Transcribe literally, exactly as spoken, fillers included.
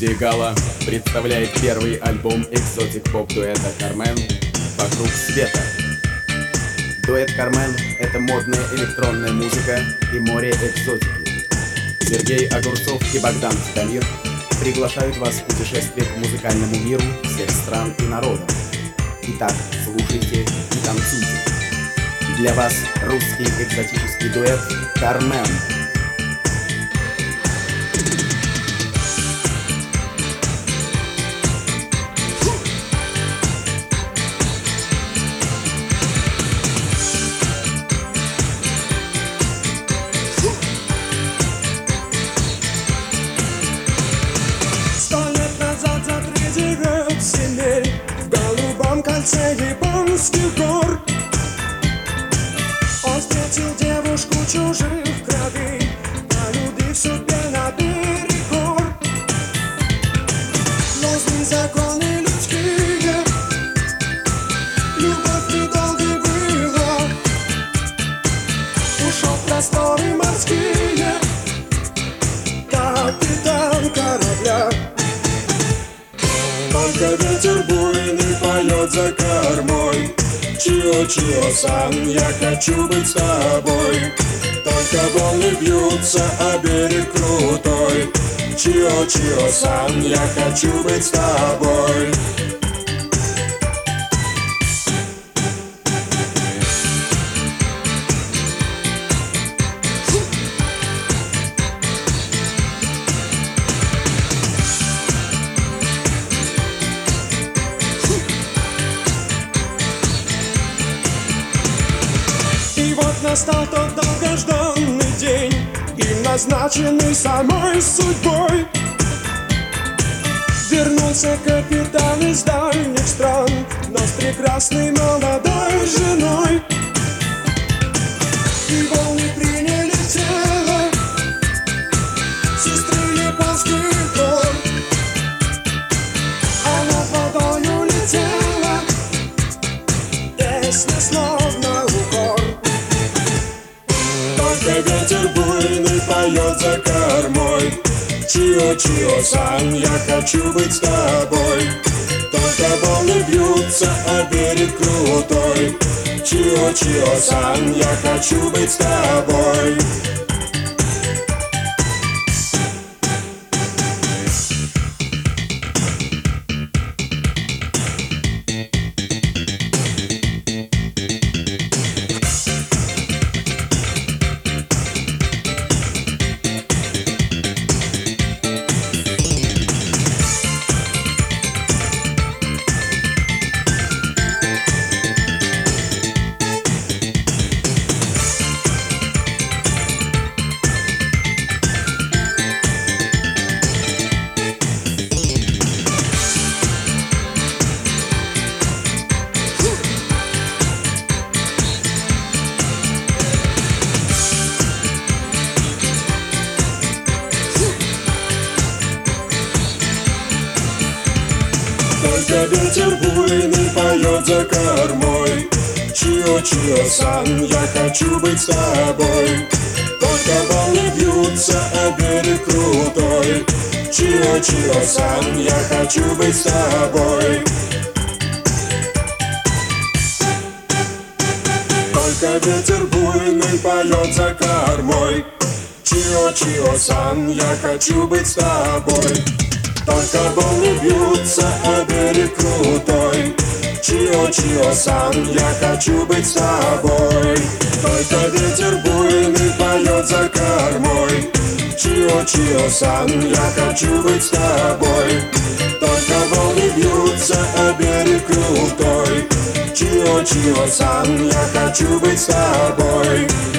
Студия Гала представляет первый альбом экзотик-поп-дуэта Кармен «Вокруг света». Дуэт Кармен — это модная электронная музыка и море экзотики. Сергей Огурцов и Богдан Титамир приглашают вас в путешествие к музыкальному миру всех стран и народов. Итак, слушайте и танцуйте. Для вас русский экзотический дуэт Кармен. В голубом кольце японских гор он встретил девушку чужих кровей, полюбив судьбе наперекор. Но злые законы людские, любовь недолгой была. Ушел в просторы морские капитан корабля. Только ветер буйный поет за кормой. Чио-чио-сан, я хочу быть с тобой. Только волны бьются, а берег крутой. Чио-чио-сан, я хочу быть с тобой. И вот настал тот долгожданный день, им назначенный самой судьбой. Вернулся капитан из дальних стран, но с прекрасной молодой женой. И волны приняли тело сестры японских гор. А над водою летела песня словно укор. Только ветер буйный поет за кормой. Чио-чио-сан, я хочу быть с тобой. Только волны бьются, а берег крутой. Чио-чио-сан, я хочу быть с тобой. Только ветер буйный поет за кормой. Чио-чио-сан, я хочу быть с тобой. Только волны бьются, а берег крутой. Чио-чио-сан, я хочу быть с тобой. Только ветер буйный поет за кормой. Чио-чио-сан, я хочу быть с тобой. Только волны бьются, а берег крутой. Чио-чио-сан, я хочу быть с тобой. Только ветер буйный поет за кормой. Чио-чио-сан, я хочу быть с тобой. Только волны бьются, а берег крутой. Чио-чио-сан, я хочу быть с тобой.